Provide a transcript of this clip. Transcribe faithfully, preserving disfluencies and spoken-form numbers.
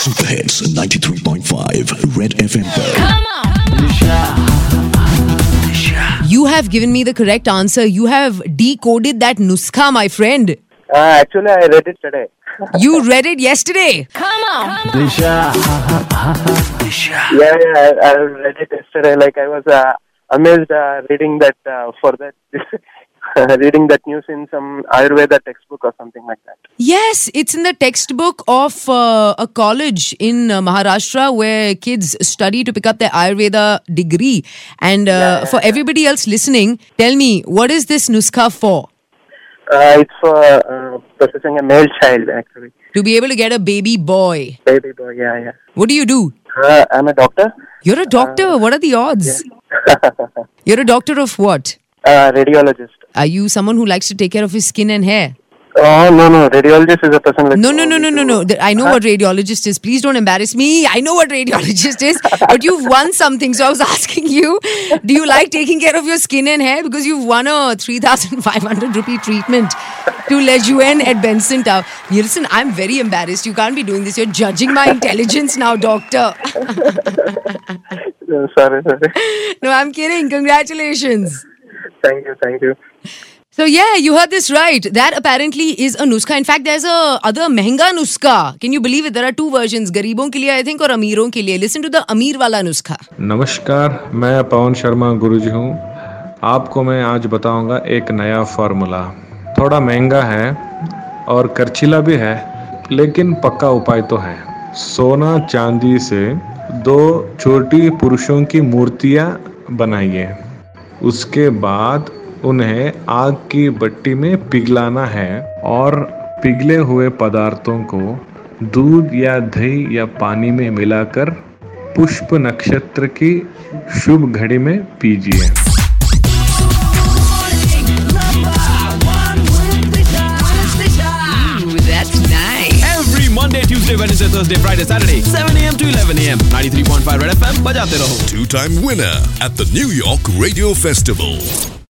Super Hits ninety-three point five Red F M पर. You have given me the correct answer. You have decoded that nuskha, my friend. Uh, actually, I read it today. You read it yesterday. Come on. Yeah, yeah, I, I read it yesterday. Like I was uh, amazed uh, reading that uh, for that. Reading that news in some Ayurveda textbook or something like that. Yes, it's in the textbook of uh, a college in uh, Maharashtra where kids study to pick up their Ayurveda degree. And uh, yeah, yeah, for yeah. everybody else listening, tell me, what is this nuskha for? Uh, it's for uh, possessing a male child, actually. To be able to get a baby boy. Baby boy, yeah, yeah. What do you do? Uh, I'm a doctor. You're a doctor. Uh, what are the odds? Yeah. You're a doctor of what? Uh, radiologist. Are you someone who likes to take care of his skin and hair? Oh, no, no. Radiologist is a person like... No, no, no, no, no, no. I know what radiologist is. Please don't embarrass me. I know what radiologist is. But you've won something. So I was asking you, do you like taking care of your skin and hair? Because you've won a three thousand five hundred rupee treatment to Lejeune at Benson Tower. Listen, I'm very embarrassed. You can't be doing this. You're judging my intelligence now, doctor. no, sorry, sorry. No, I'm kidding. Congratulations. Thank you, thank you. So yeah, you heard this right. That apparently is a nuskha. In fact, there's a other mehenga nuskha. Can you believe it? There are two versions. Garibon ke liye, I think, और अमीरों के लिए. Listen to the अमीर वाला नुस्खा. नमस्कार, मैं पवन शर्मा गुरुजी हूँ. आपको मैं आज बताऊंगा एक नया फार्मूला. थोड़ा महंगा है और खर्चीला भी है, लेकिन पक्का उपाय तो है. सोना चांदी से दो छोटी पुरुषों की मूर्तियाँ बनाइए. उसके बाद उन्हें आग की भट्टी में पिघलाना है और पिघले हुए पदार्थों को दूध या दही या पानी में मिलाकर पुष्प नक्षत्र की शुभ घड़ी में पीजिए. Monday, Tuesday, Wednesday, Thursday, Friday, Saturday, seven a.m. to eleven a.m. ninety-three point five Red F M. बजाते रहो. Two-time winner at the New York Radio Festival.